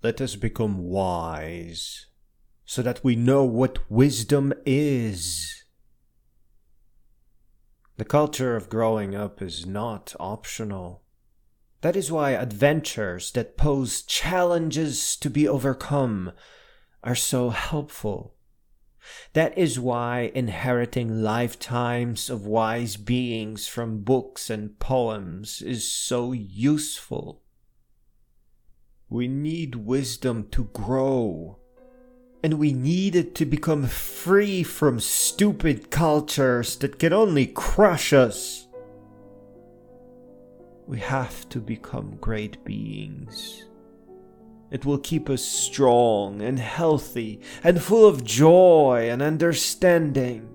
Let us become wise, so that we know what wisdom is. The culture of growing up is not optional. That is why adventures that pose challenges to be overcome are so helpful. That is why inheriting lifetimes of wise beings from books and poems is so useful. We need wisdom to grow, and we need it to become free from stupid cultures that can only crush us. We have to become great beings. It will keep us strong and healthy and full of joy and understanding.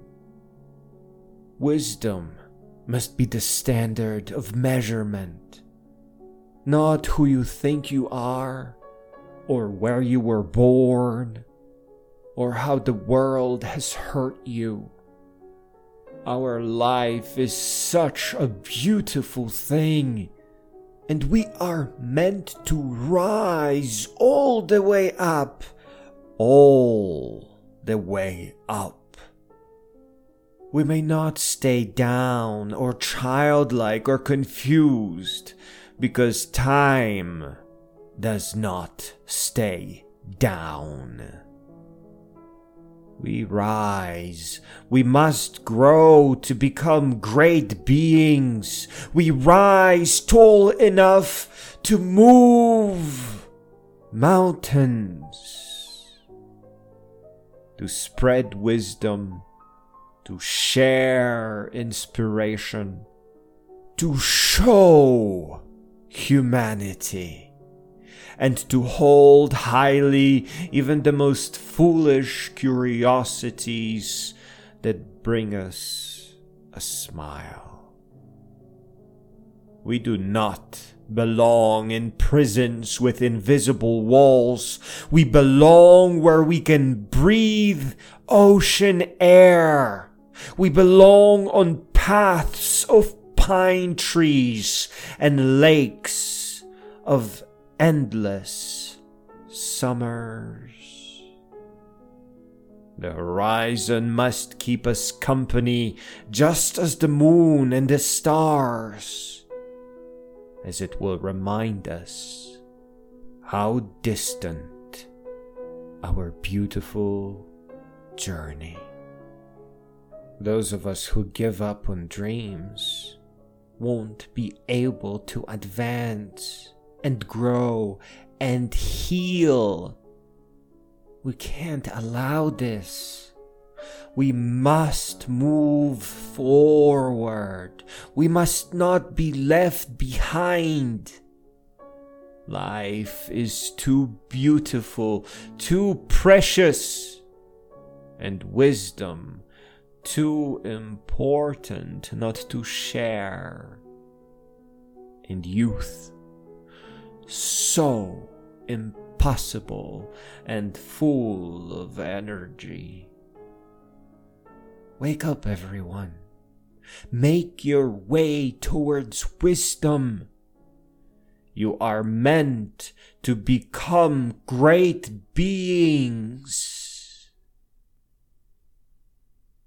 Wisdom must be the standard of measurement, not who you think you are, or where you were born, or how the world has hurt you. Our life is such a beautiful thing, and we are meant to rise all the way up, all the way up. We may not stay down or childlike or confused, because time does not stay down. We rise. We must grow to become great beings. We rise tall enough to move mountains, to spread wisdom, to share inspiration, to show humanity, and to hold highly even the most foolish curiosities that bring us a smile. We do not belong in prisons with invisible walls. We belong where we can breathe ocean air. We belong on paths of pine trees and lakes of endless summers. The horizon must keep us company, just as the moon and the stars, as it will remind us how distant our beautiful journey. Those of us who give up on dreams won't be able to advance and grow and heal. We can't allow this. We must move forward. We must not be left behind. Life is too beautiful, too precious, and wisdom too important not to share. And youth so impossible and full of energy. Wake up, everyone. Make your way towards wisdom. You are meant to become great beings.